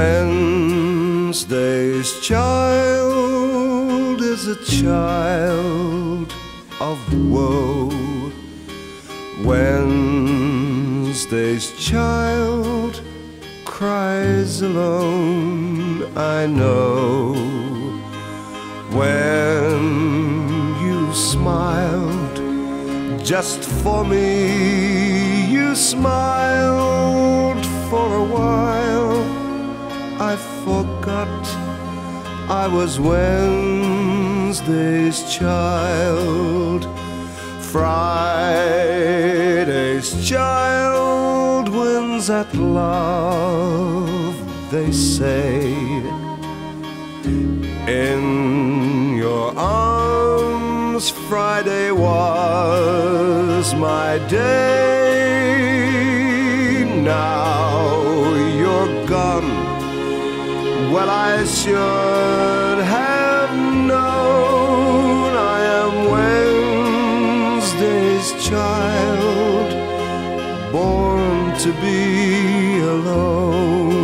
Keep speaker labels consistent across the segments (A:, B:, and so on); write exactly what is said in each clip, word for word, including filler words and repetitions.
A: Wednesday's child is a child of woe. Wednesday's child cries alone, I know. When you smiled just for me, you smiled for a while. I forgot I was Wednesday's child. Friday's child wins at love, they say. In your arms, Friday was my day. Now you're gone. Well, I should have known I am Wednesday's child, born to be alone.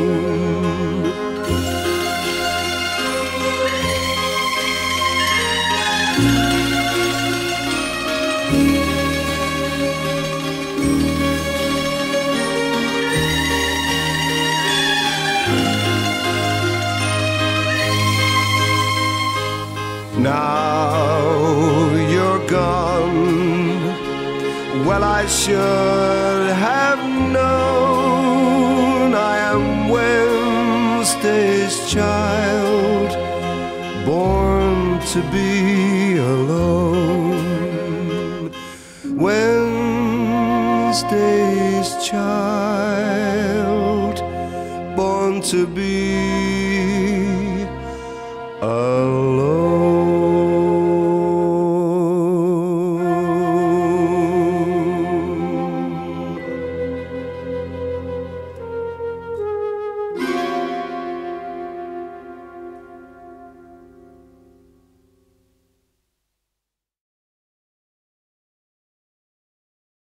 A: Now you're gone. Well, I should have known I am Wednesday's child, born to be alone. Wednesday's child, born to be